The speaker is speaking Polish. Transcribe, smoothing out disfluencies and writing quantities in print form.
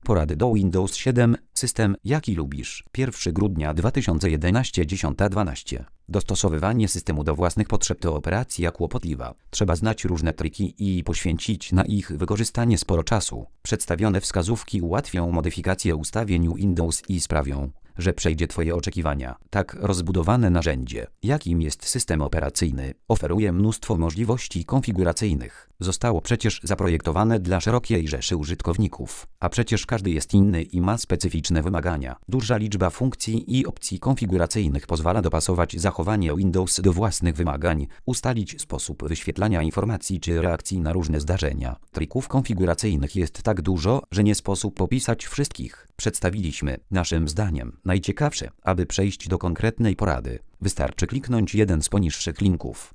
Porady do Windows 7. System, jaki lubisz. 1 grudnia 2011, 10:12. Dostosowywanie systemu do własnych potrzeb to operacja kłopotliwa. Trzeba znać różne triki i poświęcić na ich wykorzystanie sporo czasu. Przedstawione wskazówki ułatwią modyfikację ustawień Windows i sprawią, że przejdzie Twoje oczekiwania. Tak rozbudowane narzędzie, jakim jest system operacyjny, oferuje mnóstwo możliwości konfiguracyjnych. Zostało przecież zaprojektowane dla szerokiej rzeszy użytkowników, a przecież każdy jest inny i ma specyficzne wymagania. Duża liczba funkcji i opcji konfiguracyjnych pozwala dopasować zachowanie Windows do własnych wymagań, ustalić sposób wyświetlania informacji czy reakcji na różne zdarzenia. Trików konfiguracyjnych jest tak dużo, że nie sposób opisać wszystkich. Przedstawiliśmy, naszym zdaniem, najciekawsze. Aby przejść do konkretnej porady, wystarczy kliknąć jeden z poniższych linków.